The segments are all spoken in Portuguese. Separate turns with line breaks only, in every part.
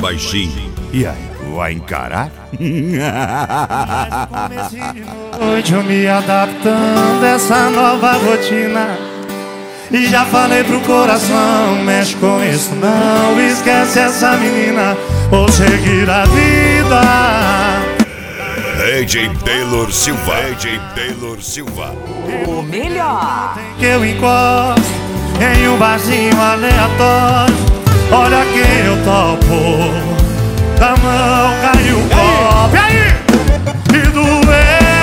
baixinho.
E aí, vai encarar?
Hoje eu me adaptando a essa nova rotina. E já falei pro coração, mexe com isso não, esquece essa menina, vou seguir a vida.
AJ Taylor Silva. AJ Taylor Silva.
O melhor.
Que eu encosto em um barzinho aleatório, olha quem eu topo, da mão caiu o copo. E aí? E doeu,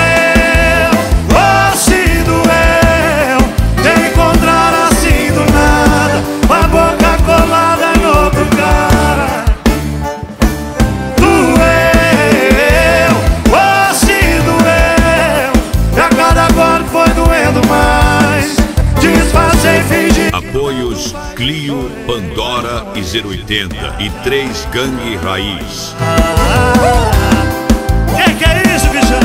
oh se doeu, de encontrar assim do nada, uma boca colada em outro cara. Doeu, oh se doeu, e a cada golpe foi doendo mais, desfazer e fingir.
Apoios Clio, Pandora e 080 e 3 Gangue Raiz.
Que é isso, bichão?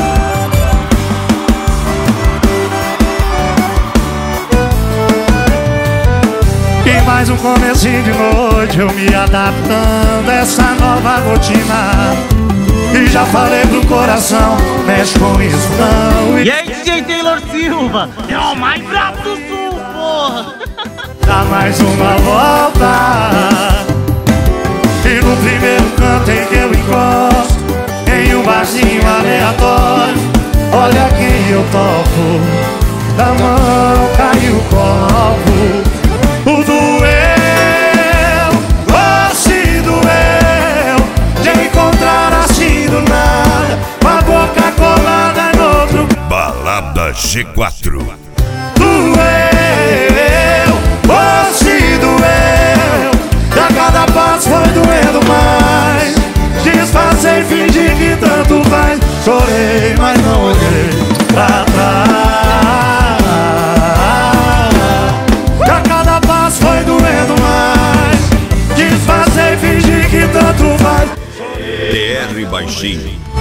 E mais um comecinho de noite, eu me adaptando a essa nova rotina. E já falei pro coração, mexe com isso não.
E aí, DJ Taylor Silva? É o mais brabo do sul, porra!
Dá mais uma volta. E no primeiro canto em que eu encosto, em um barzinho aleatório, olha quem eu topo, da mão caiu o copo. O doeu, oh se doeu, de encontrar assim do nada, uma boca colada em outro.
Balada G4.
Doeu, oh se doeu, e a cada passo foi doendo mais, desfazer e fingir que tanto faz. Chorei, mas não olhei pra trás, e a cada passo foi doendo mais, desfazer e fingir que tanto faz.
TR Baixinho.